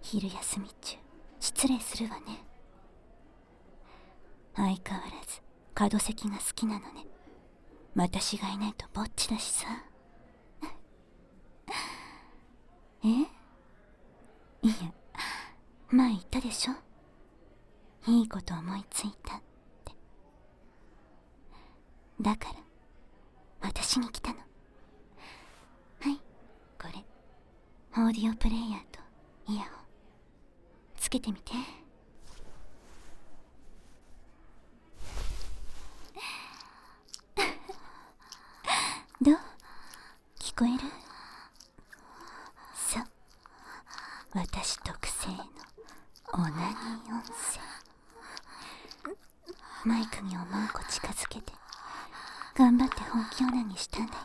昼休み中失礼するわね。相変わらず角席が好きなのね。私がいないとぼっちだしさ。え？いや、前言ったでしょ。いいこと思いついたって。だから私に来たの。はい、これオーディオプレイヤーとイヤホンつけてみて。どう？聞こえる？そう、私特製のオナニー音声。マイクに思う子近づけて頑張って本気オナニーしたんだよ。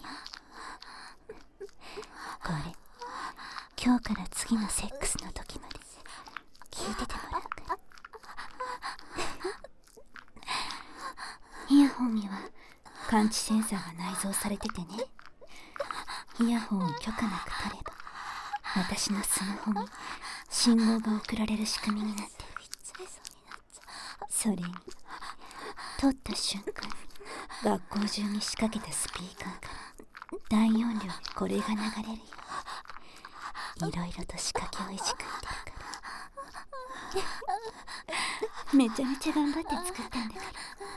これ今日から次のセックスの時まで聞いててもらうから。イヤホンには感知センサーが内蔵されててね。イヤホンを許可なく取れば私のスマホに信号が送られる仕組みになってる。それに取った瞬間学校中に仕掛けたスピーカーから大音量でこれが流れるよ。いろいろと仕掛けをいじくってるからめちゃめちゃ頑張って作ったんだから。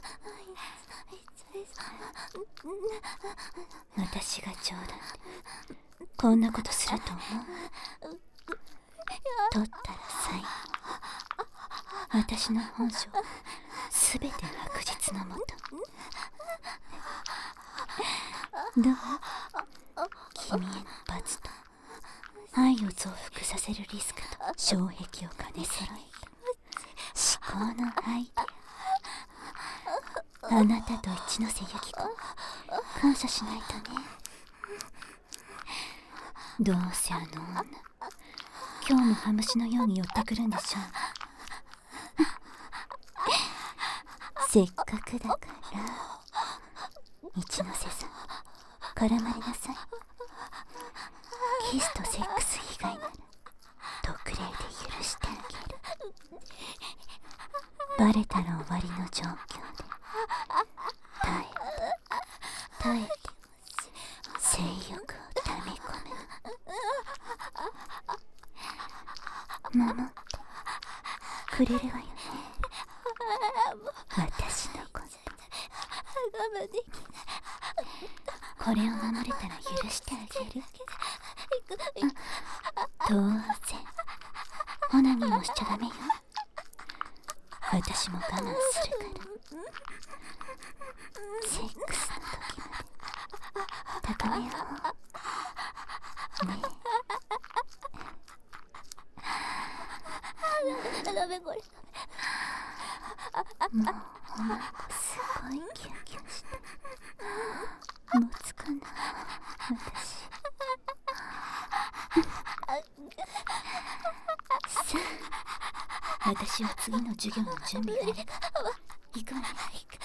私が冗談でこんなことすると思う？取ったら最後私の本性すべて白日のもと。どう？君への罰と愛を増幅させるリスクと障壁を兼ね揃えた至高のアイデア。あなたと一ノ瀬由紀子感謝しないとね。どうせあの女今日もハムシのように寄ってくるんでしょう。せっかくだから一ノ瀬さん絡まれなさい。キスとセックス以外なら特例で許してあげる。バレたら終わりの状況で耐えて性欲を溜め込め守ってくれるわよね。私のことこれを守れたら許してあげる。当然オナニーもしちゃダメよ。私も我慢するからセックスの時まで高めようね。ダメこれ。もうおなかすごいキュンキュンした。持つかな私。さあ私は次の授業の準備があれば行くわね。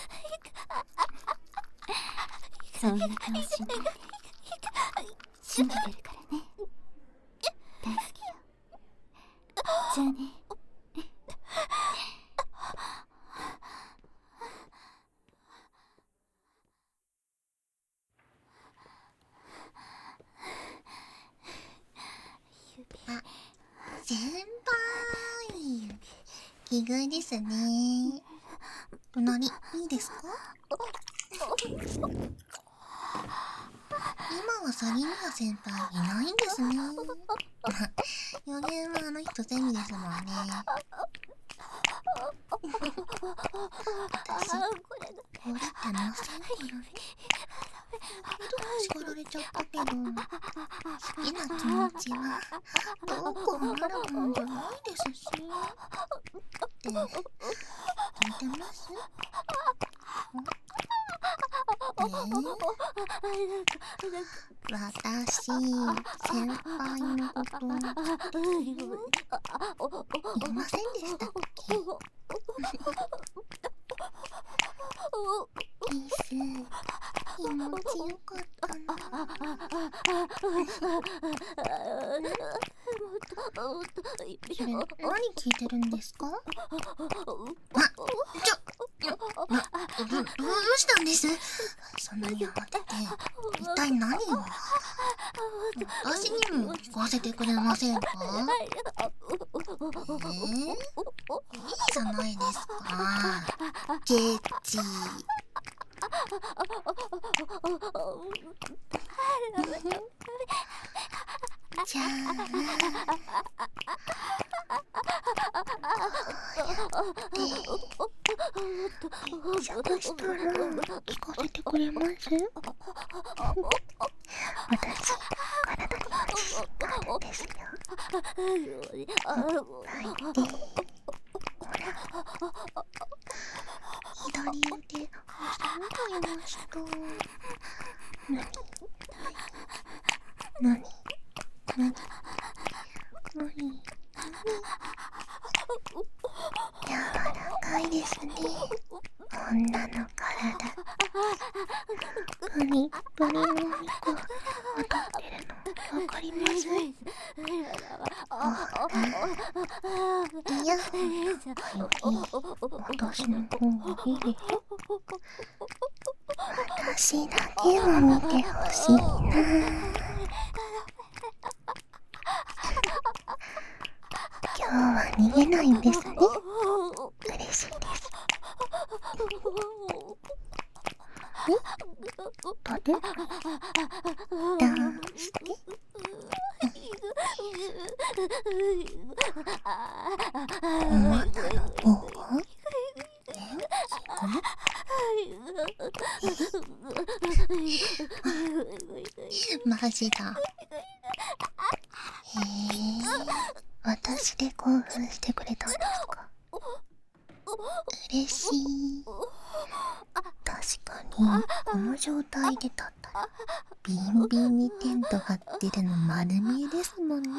そんな顔しないで信じてるからね。大好きよ。じゃあね。 先輩、奇遇ですね。隣いいですか？今はサリミヤ先輩いないんですね。予言はあの人ゼミですもんね。私、降りてませんからね。叱られちゃったけど、好きな気持ちはどうこうなるもんじゃないですし。って聞いてます？私、先輩のこと言いませんでしたっけ？キス気持ちよかったな。 それ、何聞いてるんですか？どうしたんです？そんなに慌てて、一体何を？私にも聞かせてくれませんか？いいじゃないですか。ケチ。じゃあ、試着したら聞かせてくれます？私、体には自信があるんですよ。はいで、ほら、左腕、挟んじゃいました。なに柔らかいですね。女の体。プリップリのお肉当たってるのわかります？ほら、いや、より私の方を見るよ。私だけを見てほしいな。今日は逃げないんですね。嬉しいです。だってどうして？まだの方？マジだ。私で興奮してくれたんですか？嬉しい。確かにこの状態で立ったらビンビンにテント張ってるの丸見えですもんね。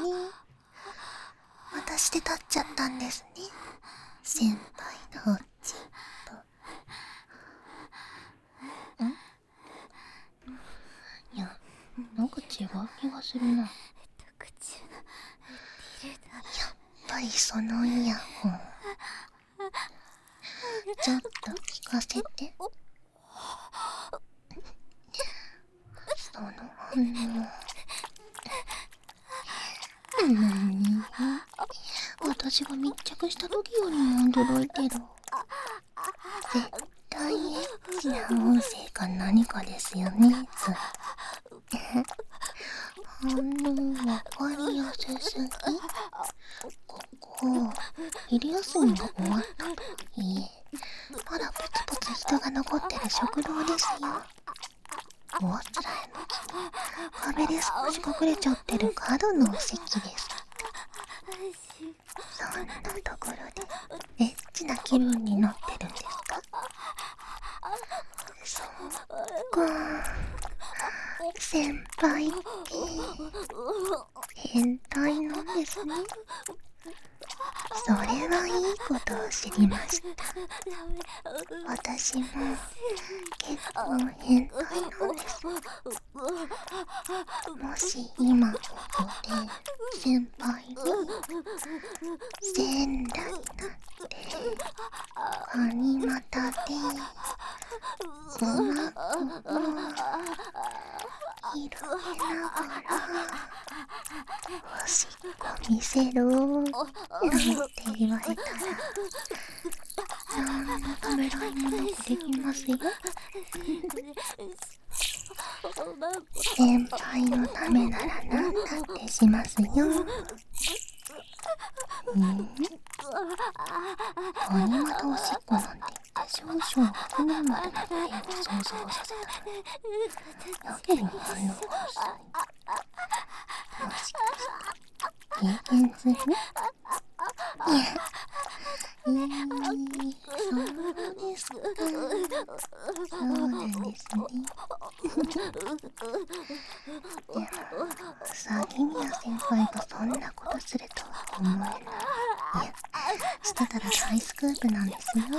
私で立っちゃったんですね。先輩のおっちと。いや、なんか違う気がするな。やっぱりそのイヤホンちょっと聞かせて。その反応私が密着した時よりも驚いてる。絶対エッチな音声か何かですよね。反応わかりやすすぎ。ここ昼休みが終わったとはいえまだポツポツ人が残ってる食堂ですよ。おあつらえの壁で少し隠れちゃってる角のお席です。そんなところでエッチな気分になってるんですか？そっか、先輩って変態なんですね。それはいいことを知りました。私も結構変態なんです。もし今ここで先輩に全裸になってガニ股でおまこを広げながらおしっこ見せろなんて言われたらなんのためらいもなくできますよ。先輩のためなら何だってしますよ。ガニ股おしっこなんて少々危ないまでの例を想像させたらやけに反応が薄い。もしかして経験する？いや、そうですか。そうなんですね。でも、鷺宮先輩がそんなことするとは思えない。いや、してたら大スクープなんですよ。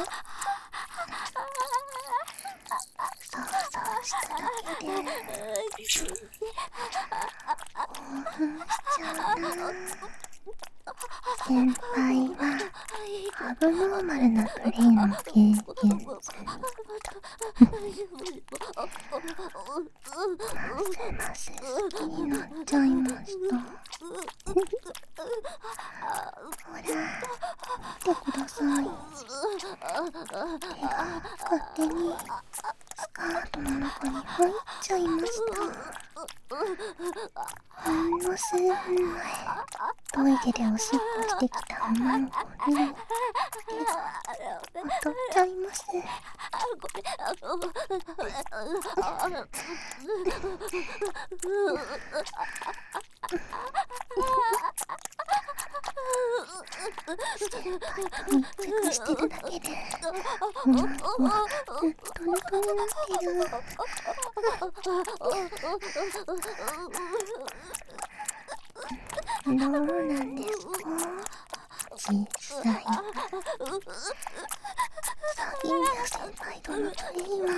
そうそうしただけで興奮しちゃうな。 先輩はアブノーマルなプレイの経験済み。ますます好きになっちゃいました。ほら、見てください。手が勝手にスカートの中に入っちゃいました。ほんの数分前、トイレでおしっこしてきた女の子に手が当たっちゃいます。先輩と密着してるだけでおなかはずっとぬくになってる。どうなんですか実際。鷺宮先輩とのプレイは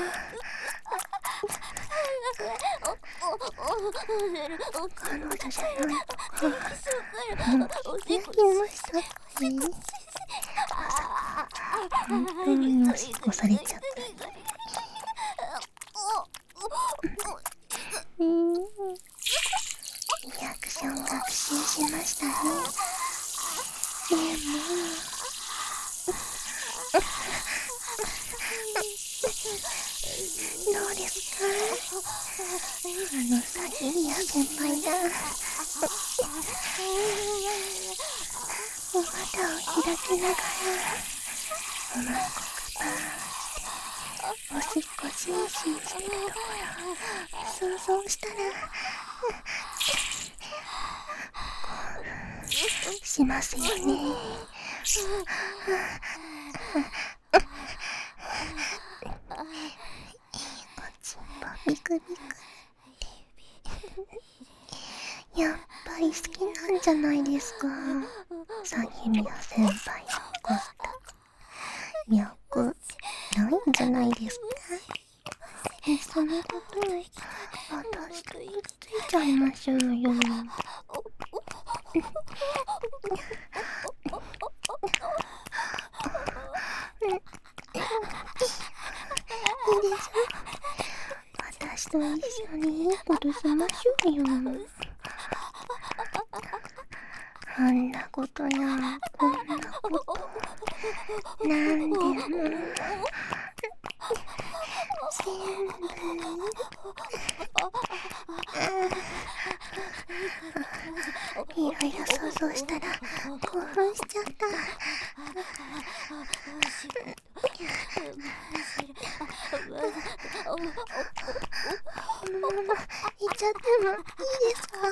彼女じゃないとか気づきましたって。まさか本当におしっこされちゃったリアクション学習しましたね。でもどうですか鷺宮先輩がお股を開きながらおまんこくばーしておしっこシンシンしてるところ想像したら興奮しますよね。おちんぽビクビクやっぱり好きなんじゃないですか鷺宮先輩のコスタ。脈ないんじゃないですか。そのこと私とくっついちゃいましょうよ。いいでしょ私と一緒にいいことしましょうよ。あんなことやこんなことなんでも全部いろいろ想像したら興奮しちゃった。このまま行っちゃってもいいですか。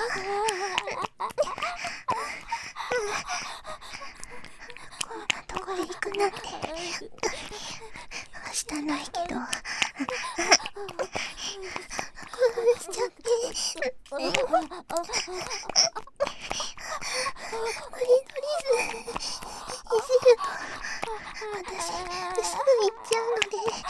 こんなとこで行くなんてはしたないけど興奮しちゃって無理無理いじると私すぐ行っちゃうので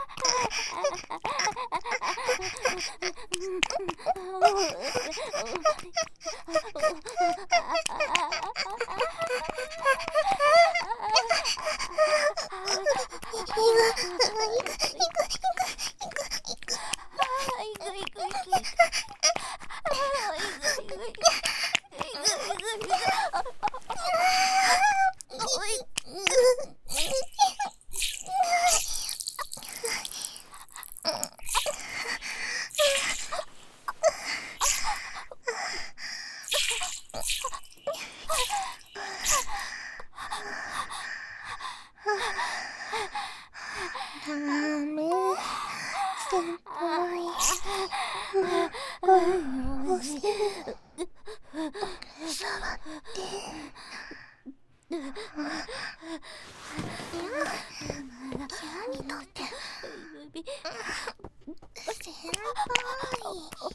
ダメ先輩お尻触ってキャにとって先輩